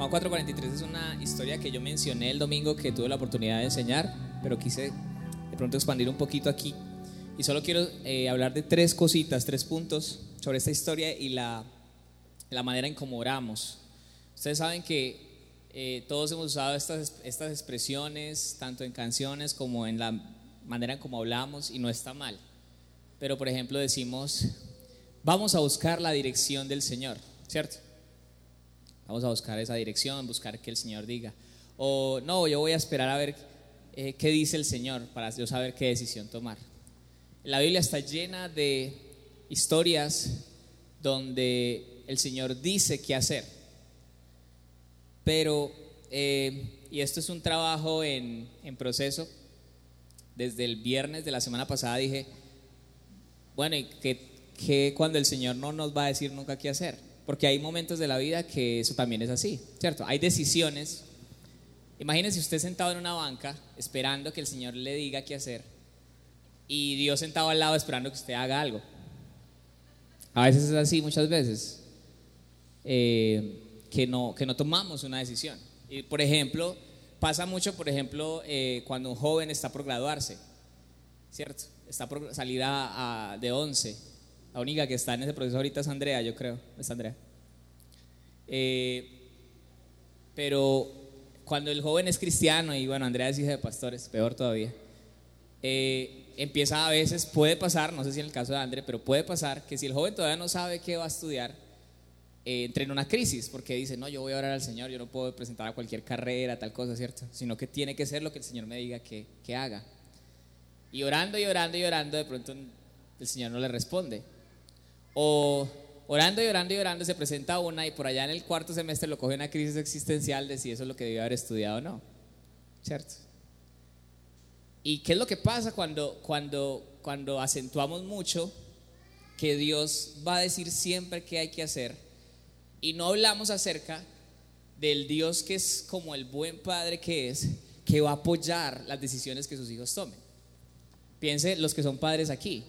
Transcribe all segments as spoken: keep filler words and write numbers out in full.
Juan cuatro cuarenta y tres es una historia que yo mencioné el domingo que tuve la oportunidad de enseñar, pero quise de pronto expandir un poquito aquí. Y solo quiero eh, hablar de tres cositas, tres puntos sobre esta historia y la, la manera en cómo oramos. Ustedes saben que eh, todos hemos usado estas, estas expresiones, tanto en canciones como en la manera en cómo hablamos, y no está mal. Pero por ejemplo decimos, vamos a buscar la dirección del Señor, ¿cierto? Vamos a buscar esa dirección, buscar que el Señor diga. O no, yo voy a esperar a ver eh, qué dice el Señor para yo saber qué decisión tomar. La Biblia está llena de historias donde el Señor dice qué hacer. Pero, eh, y esto es un trabajo en, en proceso. Desde el viernes de la semana pasada dije, bueno, y que, que cuando el Señor no nos va a decir nunca qué hacer. Porque hay momentos de la vida que eso también es así, ¿cierto? Hay decisiones. Imagínese usted sentado en una banca esperando que el Señor le diga qué hacer, y Dios sentado al lado esperando que usted haga algo. A veces es así, muchas veces, eh, que, no, que no tomamos una decisión. Y por ejemplo, pasa mucho, por ejemplo, eh, cuando un joven está por graduarse, ¿cierto? Está por salir a, a, de once. La única que está en ese proceso ahorita es Andrea, yo creo, es Andrea. Eh, pero cuando el joven es cristiano, y bueno, Andrea es hija de pastores, peor todavía, eh, empieza a veces, puede pasar, no sé si en el caso de Andrea, pero puede pasar que si el joven todavía no sabe qué va a estudiar, eh, entre en una crisis, porque dice, no, yo voy a orar al Señor, yo no puedo presentar a cualquier carrera, tal cosa, ¿cierto? Sino que tiene que ser lo que el Señor me diga que, que haga. Y orando y orando y orando, de pronto el Señor no le responde. O orando y orando y orando se presenta una, y por allá en el cuarto semestre lo coge una crisis existencial de si eso es lo que debió haber estudiado o no, ¿cierto? ¿Y qué es lo que pasa cuando, cuando, cuando acentuamos mucho que Dios va a decir siempre qué hay que hacer y no hablamos acerca del Dios que es como el buen padre que es, que va a apoyar las decisiones que sus hijos tomen? Piense los que son padres aquí.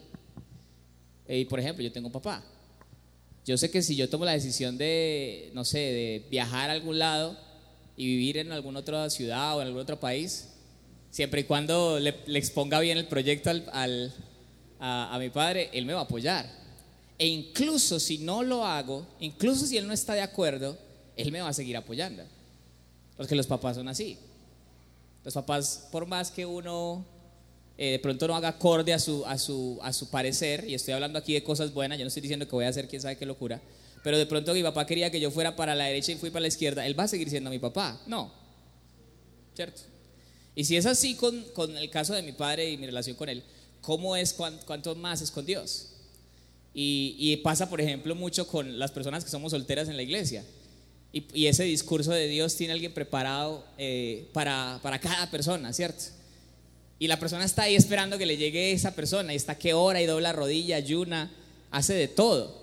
Y por ejemplo, yo tengo un papá. Yo sé que si yo tomo la decisión de, no sé, de viajar a algún lado y vivir en alguna otra ciudad o en algún otro país, siempre y cuando le, le exponga bien el proyecto al, al, a, a mi padre, él me va a apoyar. E incluso si no lo hago, incluso si él no está de acuerdo, él me va a seguir apoyando. Porque los papás son así. Los papás, por más que uno Eh, de pronto no haga acorde a su, a, su, a su parecer, y estoy hablando aquí de cosas buenas, yo no estoy diciendo que voy a hacer quién sabe qué locura, pero de pronto mi papá quería que yo fuera para la derecha y fui para la izquierda, él va a seguir siendo mi papá, no, ¿cierto? Y si es así con, con el caso de mi padre y mi relación con él, ¿cómo es, cuánto más es con Dios? Y, y pasa por ejemplo mucho con las personas que somos solteras en la iglesia, y, y ese discurso de Dios tiene alguien preparado eh, para, para cada persona, ¿cierto? Y la persona está ahí esperando que le llegue esa persona, y está que ora y dobla rodilla, ayuna, hace de todo.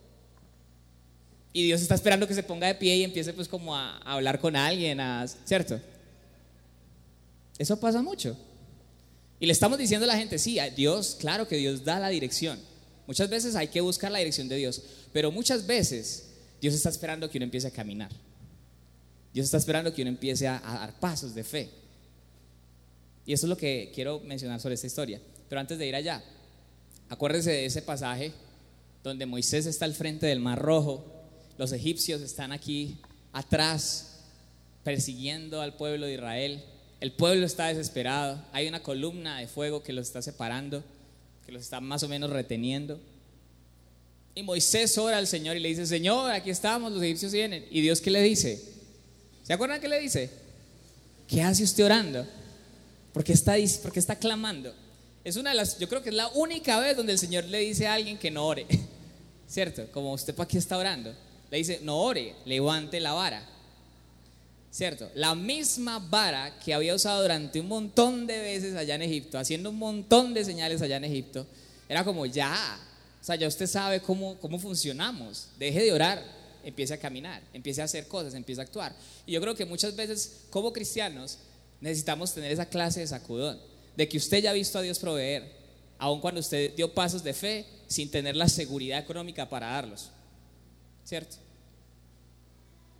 Y Dios está esperando que se ponga de pie y empiece pues como a, a hablar con alguien, a, ¿cierto? Eso pasa mucho. Y le estamos diciendo a la gente, sí, a Dios, claro que Dios da la dirección. Muchas veces hay que buscar la dirección de Dios, pero muchas veces Dios está esperando que uno empiece a caminar. Dios está esperando que uno empiece a, a dar pasos de fe. Y eso es lo que quiero mencionar sobre esta historia. Pero antes de ir allá, acuérdense de ese pasaje donde Moisés está al frente del Mar Rojo, los egipcios están aquí atrás persiguiendo al pueblo de Israel, el pueblo está desesperado, hay una columna de fuego que los está separando, que los está más o menos reteniendo, y Moisés ora al Señor y le dice, Señor, aquí estamos, los egipcios vienen. Y Dios, ¿qué le dice? ¿Se acuerdan qué le dice? ¿Qué hace usted orando? ¿Por qué está, por qué está clamando? Es una de las, yo creo que es la única vez donde el Señor le dice a alguien que no ore, ¿cierto? Como usted para qué está orando, le dice, no ore, levante la vara, ¿cierto? La misma vara que había usado durante un montón de veces allá en Egipto, haciendo un montón de señales allá en Egipto. Era como ya, o sea, ya usted sabe cómo, cómo funcionamos. Deje de orar, empiece a caminar, empiece a hacer cosas, empiece a actuar. Y yo creo que muchas veces como cristianos necesitamos tener esa clase de sacudón, de que usted ya ha visto a Dios proveer, aun cuando usted dio pasos de fe sin tener la seguridad económica para darlos, ¿cierto?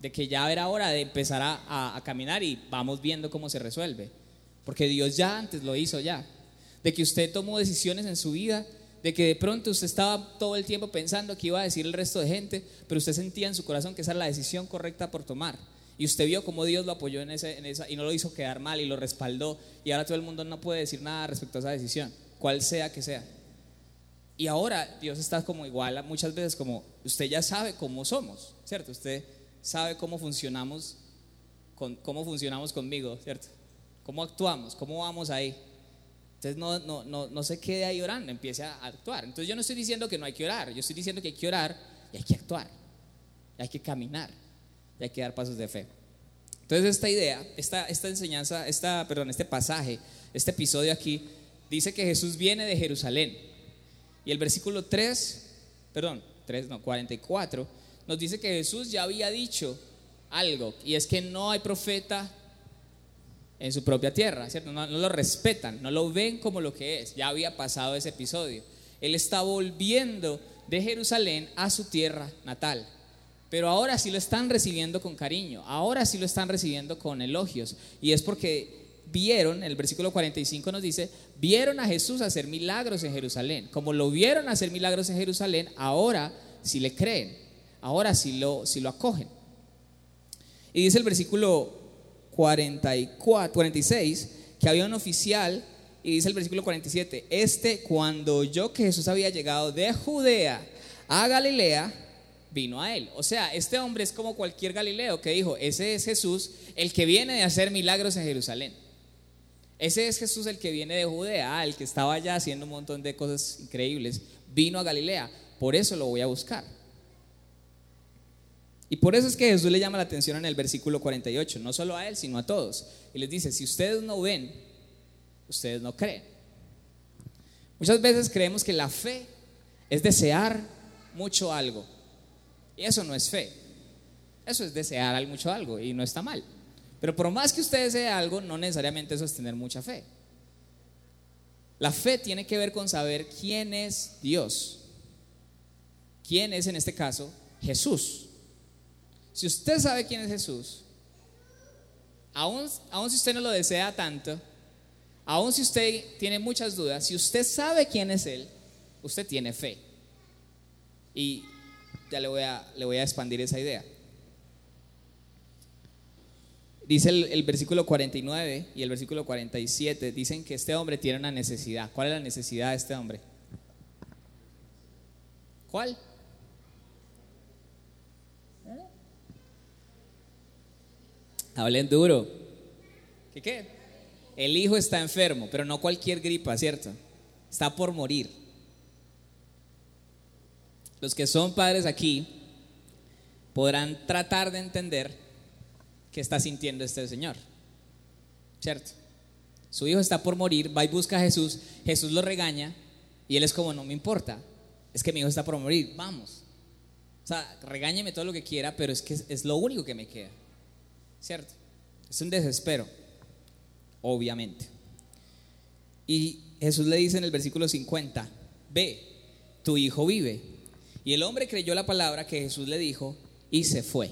de que ya era hora de empezar a, a, a caminar y vamos viendo cómo se resuelve, porque Dios ya antes lo hizo ya, de que usted tomó decisiones en su vida, de que de pronto usted estaba todo el tiempo pensando que iba a decir el resto de gente, pero usted sentía en su corazón que esa era la decisión correcta por tomar, y usted vio cómo Dios lo apoyó en, ese, en esa y no lo hizo quedar mal y lo respaldó, y ahora todo el mundo no puede decir nada respecto a esa decisión, cual sea que sea. Y ahora Dios está como igual muchas veces, como usted ya sabe cómo somos, ¿cierto? Usted sabe cómo funcionamos con, cómo funcionamos conmigo, ¿cierto? Cómo actuamos, cómo vamos ahí. Entonces no, no, no, no se quede ahí orando, empiece a actuar. Entonces yo no estoy diciendo que no hay que orar, yo estoy diciendo que hay que orar y hay que actuar, y hay que caminar, y hay que dar pasos de fe. Entonces esta idea, esta, esta enseñanza, esta, perdón, este pasaje, este episodio aquí, dice que Jesús viene de Jerusalén. Y el versículo tres, perdón, tres, no, cuarenta y cuatro, nos dice que Jesús ya había dicho algo, y es que no hay profeta en su propia tierra, ¿cierto? No, no lo respetan, no lo ven como lo que es. Ya había pasado ese episodio. Él está volviendo de Jerusalén a su tierra natal, pero ahora sí lo están recibiendo con cariño, ahora sí lo están recibiendo con elogios, y es porque vieron, el versículo cuarenta y cinco nos dice, vieron a Jesús hacer milagros en Jerusalén. Como lo vieron hacer milagros en Jerusalén, ahora sí le creen, ahora sí lo, sí lo acogen. Y dice el versículo cuarenta y cuatro, cuarenta y seis que había un oficial, y dice el versículo cuarenta y siete, este cuando oyó que Jesús había llegado de Judea a Galilea, vino a él. O sea, este hombre es como cualquier galileo que dijo, ese es Jesús, el que viene de hacer milagros en Jerusalén. Ese es Jesús, el que viene de Judea, el que estaba allá haciendo un montón de cosas increíbles, vino a Galilea, por eso lo voy a buscar. Y por eso es que Jesús le llama la atención en el versículo cuarenta y ocho, no solo a él, sino a todos. Y les dice, si ustedes no ven, ustedes no creen. Muchas veces creemos que la fe es desear mucho algo, y eso no es fe. Eso es desear mucho algo, y no está mal. Pero por más que usted desee algo, no necesariamente eso es tener mucha fe. La fe tiene que ver con saber quién es Dios. ¿Quién es en este caso? Jesús. Si usted sabe quién es Jesús, aún, aún si usted no lo desea tanto, aún si usted tiene muchas dudas, si usted sabe quién es Él, usted tiene fe. Y ya le voy a, le voy a expandir esa idea. Dice el, el versículo cuarenta y nueve y el versículo cuarenta y siete, dicen que este hombre tiene una necesidad. ¿Cuál es la necesidad de este hombre? ¿Cuál? Hablen duro. ¿Qué qué? El hijo está enfermo, pero no cualquier gripa, ¿cierto? Está por morir. Los que son padres aquí podrán tratar de entender qué está sintiendo este señor, ¿cierto? Su hijo está por morir, va y busca a Jesús, Jesús lo regaña y él es como, no me importa, es que mi hijo está por morir, vamos. O sea, regáñeme todo lo que quiera, pero es que es, es lo único que me queda, ¿cierto? Es un desespero, obviamente. Y Jesús le dice en el versículo cincuenta, ve, tu hijo vive. Y el hombre creyó la palabra que Jesús le dijo y se fue.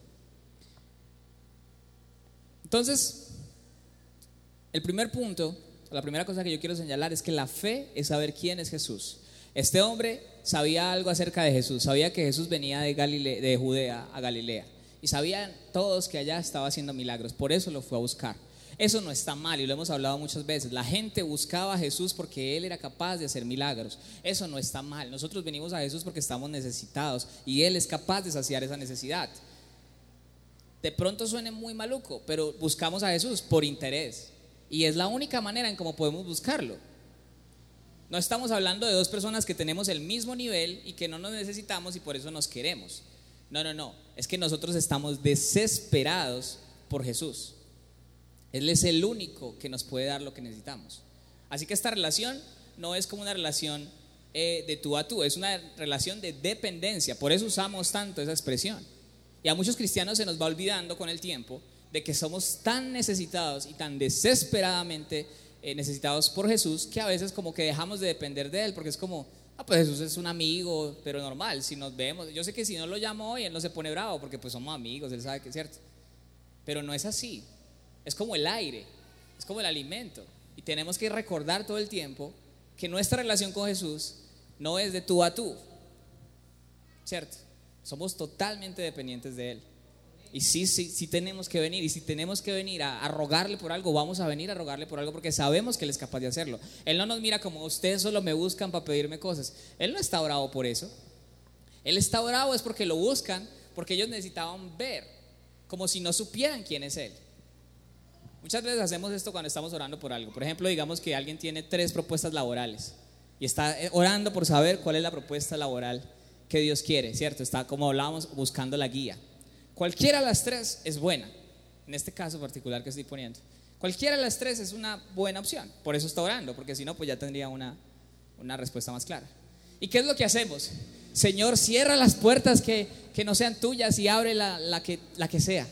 Entonces, el primer punto, la primera cosa que yo quiero señalar es que la fe es saber quién es Jesús. Este hombre sabía algo acerca de Jesús, sabía que Jesús venía de, Galilea, de Judea a Galilea, y sabían todos que allá estaba haciendo milagros, por eso lo fue a buscar. Eso no está mal y lo hemos hablado muchas veces. La gente buscaba a Jesús porque Él era capaz de hacer milagros. Eso no está mal. Nosotros venimos a Jesús porque estamos necesitados y Él es capaz de saciar esa necesidad. De pronto suene muy maluco, pero buscamos a Jesús por interés, y es la única manera en cómo podemos buscarlo. No estamos hablando de dos personas que tenemos el mismo nivel y que no nos necesitamos y por eso nos queremos. No, no, no, es que nosotros estamos desesperados por Jesús. Él es el único que nos puede dar lo que necesitamos. Así que esta relación no es como una relación eh, de tú a tú, es una relación de dependencia. Por eso usamos tanto esa expresión. Y a muchos cristianos se nos va olvidando con el tiempo de que somos tan necesitados y tan desesperadamente eh, necesitados por Jesús, que a veces como que dejamos de depender de Él, porque es como, Ah, pues Jesús es un amigo, pero normal, si nos vemos. Yo sé que si no lo llamo hoy, él no se pone bravo, porque pues somos amigos, él sabe que es cierto. Pero no es así. Es como el aire, es como el alimento. Y tenemos que recordar todo el tiempo que nuestra relación con Jesús no es de tú a tú, ¿cierto? Somos totalmente dependientes de Él. Y sí, sí, sí tenemos que venir. Y si tenemos que venir a, a rogarle por algo, vamos a venir a rogarle por algo, porque sabemos que Él es capaz de hacerlo. Él no nos mira como ustedes solo me buscan para pedirme cosas. Él no está bravo por eso. Él está bravo es porque lo buscan, porque ellos necesitaban ver, como si no supieran quién es Él. Muchas veces hacemos esto cuando estamos orando por algo. Por ejemplo, digamos que alguien tiene tres propuestas laborales y está orando por saber cuál es la propuesta laboral que Dios quiere, ¿cierto? Está, como hablábamos, buscando la guía. Cualquiera de las tres es buena, en este caso particular que estoy poniendo. Cualquiera de las tres es una buena opción, por eso está orando, porque si no, pues ya tendría una, una respuesta más clara. ¿Y qué es lo que hacemos? Señor, cierra las puertas que, que no sean tuyas y abre la, la, que, la que sea.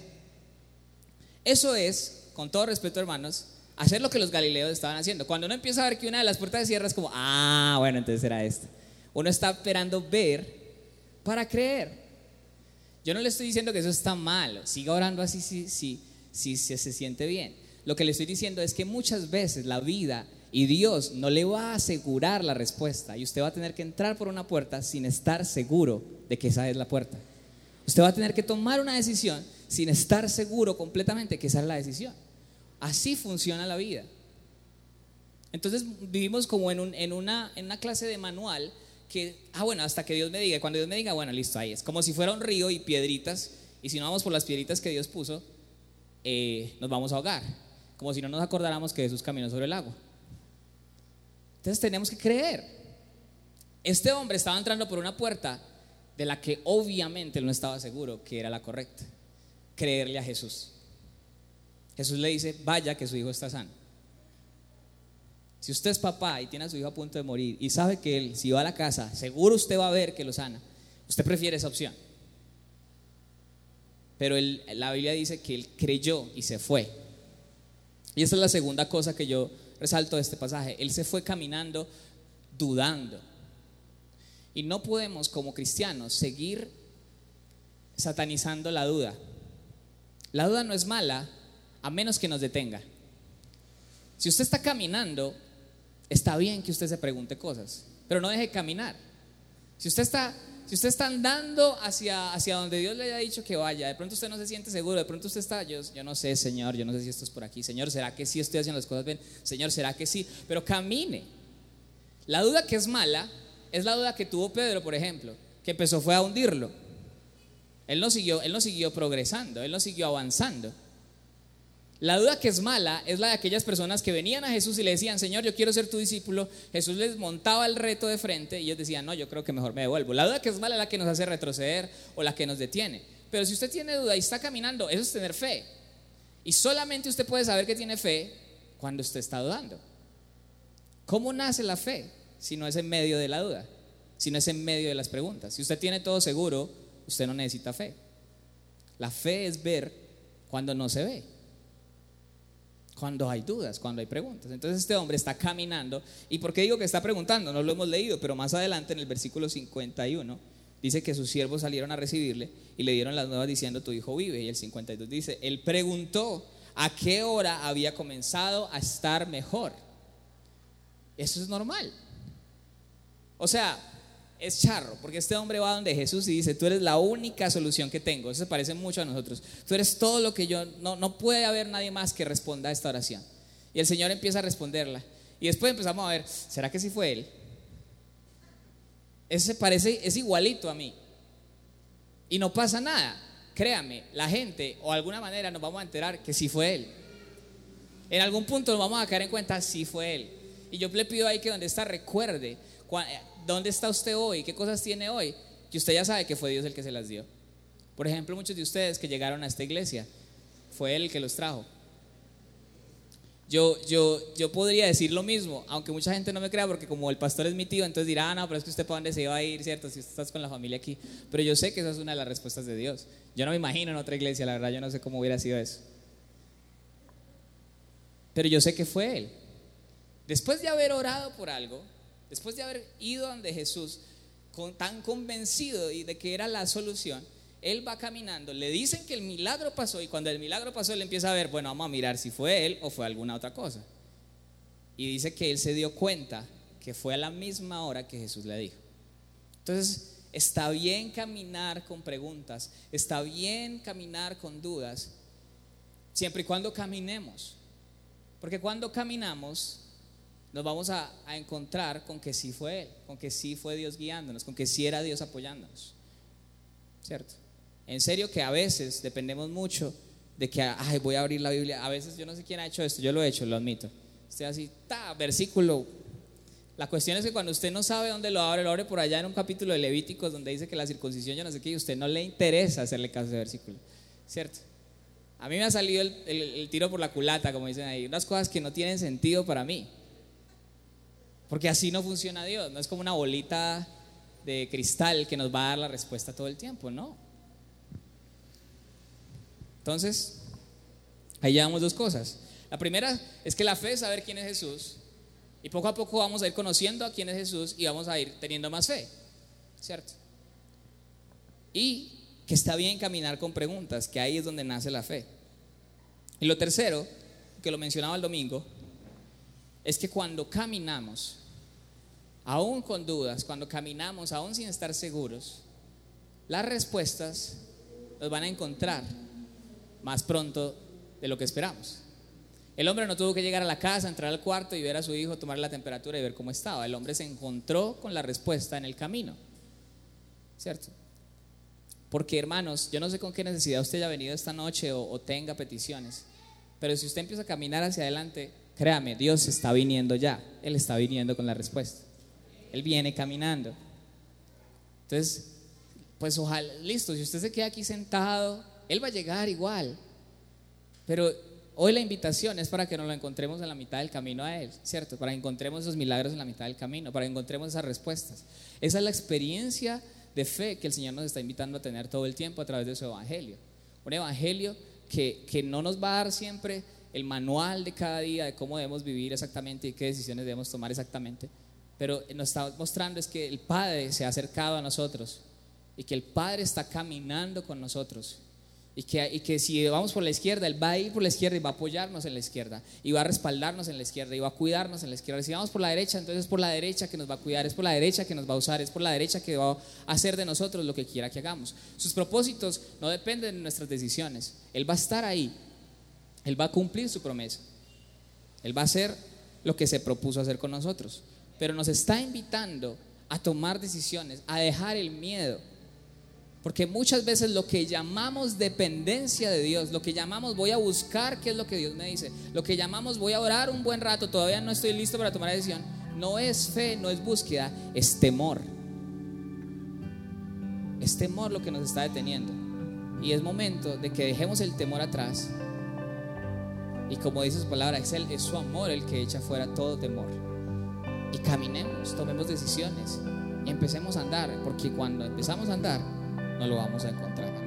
Eso es, con todo respeto, hermanos, hacer lo que los galileos estaban haciendo. Cuando uno empieza a ver que una de las puertas se cierra, es como, ah, bueno, entonces era esta. Uno está esperando ver para creer. Yo no le estoy diciendo que eso está mal, siga orando así si, si, si, si se siente bien. Lo que le estoy diciendo es que muchas veces la vida y Dios no le va a asegurar la respuesta, y usted va a tener que entrar por una puerta sin estar seguro de que esa es la puerta. Usted va a tener que tomar una decisión sin estar seguro completamente que esa es la decisión. Así funciona la vida. Entonces vivimos como en, un, en, una, en una clase de manual que, ah bueno, hasta que Dios me diga. Cuando Dios me diga, bueno, listo, ahí es como si fuera un río y piedritas, y si no vamos por las piedritas que Dios puso, eh, nos vamos a ahogar, como si no nos acordáramos que Jesús caminó sobre el agua. Entonces tenemos que creer. Este hombre estaba entrando por una puerta de la que obviamente él no estaba seguro que era la correcta. Creerle a Jesús. Jesús le dice, vaya que su hijo está sano. Si usted es papá y tiene a su hijo a punto de morir y sabe que él, si va a la casa, seguro usted va a ver que lo sana, usted prefiere esa opción. Pero él, la Biblia dice que él creyó y se fue. Y esa es la segunda cosa que yo resalto de este pasaje. Él se fue caminando dudando. Y no podemos como cristianos seguir satanizando la duda. La duda no es mala a menos que nos detenga. Si usted está caminando, está bien que usted se pregunte cosas, pero no deje caminar. Si usted está, si usted está andando hacia, hacia donde Dios le haya dicho que vaya, de pronto usted no se siente seguro, de pronto usted está, yo, yo no sé, Señor, yo no sé si esto es por aquí, Señor, ¿será que sí estoy haciendo las cosas bien? Señor, ¿será que sí? Pero camine. La duda que es mala es la duda que tuvo Pedro, por ejemplo, que empezó fue a hundirlo. Él no siguió, él no siguió progresando, él no siguió avanzando. La duda que es mala es la de aquellas personas que venían a Jesús y le decían, Señor, yo quiero ser tu discípulo. Jesús les montaba el reto de frente y ellos decían, no, yo creo que mejor me devuelvo. La duda que es mala es la que nos hace retroceder o la que nos detiene. Pero si usted tiene duda y está caminando, eso es tener fe. Y solamente usted puede saber que tiene fe cuando usted está dudando. ¿Cómo nace la fe? Si no es en medio de la duda, si no es en medio de las preguntas. Si usted tiene todo seguro, usted no necesita fe. La fe es ver cuando no se ve, cuando hay dudas, cuando hay preguntas. Entonces este hombre está caminando. ¿Y por qué digo que está preguntando? No lo hemos leído, pero más adelante en el versículo cincuenta y uno dice que sus siervos salieron a recibirle y le dieron las nuevas diciendo, tu hijo vive. Y el cincuenta y dos dice, él preguntó a qué hora había comenzado a estar mejor. Eso es normal. O sea, es charro, porque este hombre va donde Jesús y dice, tú eres la única solución que tengo. Eso se parece mucho a nosotros. Tú eres todo lo que yo, no, no puede haber nadie más que responda a esta oración. Y el Señor empieza a responderla. Y después empezamos a ver, ¿será que sí fue él? Ese se parece, es igualito a mí. Y no pasa nada. Créame, la gente, o de alguna manera nos vamos a enterar que sí fue él. En algún punto nos vamos a caer en cuenta, sí fue él. Y yo le pido ahí que donde está recuerde dónde está usted hoy, qué cosas tiene hoy, que usted ya sabe que fue Dios el que se las dio. Por ejemplo, muchos de ustedes que llegaron a esta iglesia, fue Él el que los trajo. Yo, yo, yo podría decir lo mismo, aunque mucha gente no me crea, porque como el pastor es mi tío, entonces dirá, ah, no, pero es que usted para dónde se iba a ir, ¿cierto? Si usted estás con la familia aquí. Pero yo sé que esa es una de las respuestas de Dios. Yo no me imagino en otra iglesia, la verdad, yo no sé cómo hubiera sido eso. Pero yo sé que fue Él. Después de haber orado por algo, Después de haber ido donde Jesús, con, tan convencido de que era la solución, él va caminando, le dicen que el milagro pasó, y cuando el milagro pasó él empieza a ver, bueno, vamos a mirar si fue él o fue alguna otra cosa. Y dice que él se dio cuenta que fue a la misma hora que Jesús le dijo. Entonces, está bien caminar con preguntas, está bien caminar con dudas, siempre y cuando caminemos. Porque cuando caminamos, nos vamos a, a encontrar con que sí fue Él, con que sí fue Dios guiándonos, con que sí era Dios apoyándonos. ¿Cierto? En serio que a veces dependemos mucho de que, ay, voy a abrir la Biblia. A veces yo no sé quién ha hecho esto, yo lo he hecho, lo admito. Estoy así, ta, versículo. La cuestión es que cuando usted no sabe dónde lo abre, lo abre por allá en un capítulo de Levíticos donde dice que la circuncisión, yo no sé qué, y a usted no le interesa hacerle caso a ese versículo. ¿Cierto? A mí me ha salido el, el, el tiro por la culata, como dicen ahí, unas cosas que no tienen sentido para mí. Porque así no funciona Dios, no es como una bolita de cristal que nos va a dar la respuesta todo el tiempo, no. Entonces, ahí llevamos dos cosas. La primera es que la fe es saber quién es Jesús, y poco a poco vamos a ir conociendo a quién es Jesús y vamos a ir teniendo más fe, ¿cierto? Y que está bien caminar con preguntas, que ahí es donde nace la fe. Y lo tercero, que lo mencionaba el domingo, es que cuando caminamos, aún con dudas, cuando caminamos aún sin estar seguros, las respuestas nos van a encontrar más pronto de lo que esperamos. El hombre no tuvo que llegar a la casa, entrar al cuarto y ver a su hijo, tomarle la temperatura y ver cómo estaba. El hombre se encontró con la respuesta en el camino, ¿cierto? Porque, hermanos, yo no sé con qué necesidad usted haya venido esta noche o, o tenga peticiones, pero si usted empieza a caminar hacia adelante, créame, Dios está viniendo ya. Él está viniendo con la respuesta. Él viene caminando. Entonces, pues ojalá, listo, si usted se queda aquí sentado, Él va a llegar igual. Pero hoy la invitación es para que nos lo encontremos en la mitad del camino a Él, ¿cierto? Para que encontremos esos milagros en la mitad del camino, para que encontremos esas respuestas. Esa es la experiencia de fe que el Señor nos está invitando a tener todo el tiempo a través de su evangelio. Un evangelio que, que no nos va a dar siempre el manual de cada día de cómo debemos vivir exactamente y qué decisiones debemos tomar exactamente, pero nos está mostrando es que el Padre se ha acercado a nosotros y que el Padre está caminando con nosotros. Y que, y que si vamos por la izquierda, Él va a ir por la izquierda y va a apoyarnos en la izquierda, y va a respaldarnos en la izquierda, y va a cuidarnos en la izquierda. Si vamos por la derecha, entonces es por la derecha que nos va a cuidar, es por la derecha que nos va a usar, es por la derecha que va a hacer de nosotros lo que quiera que hagamos. Sus propósitos no dependen de nuestras decisiones. Él va a estar ahí, Él va a cumplir su promesa, Él va a hacer lo que se propuso hacer con nosotros. Pero nos está invitando a tomar decisiones, a dejar el miedo. Porque muchas veces lo que llamamos dependencia de Dios, lo que llamamos voy a buscar qué es lo que Dios me dice, lo que llamamos voy a orar un buen rato, todavía no estoy listo para tomar la decisión, no es fe, no es búsqueda, es temor. Es temor lo que nos está deteniendo. Y es momento de que dejemos el temor atrás. Y como dice su palabra, es, el, es su amor el que echa fuera todo temor. Y caminemos, tomemos decisiones y empecemos a andar, porque cuando empezamos a andar no lo vamos a encontrar.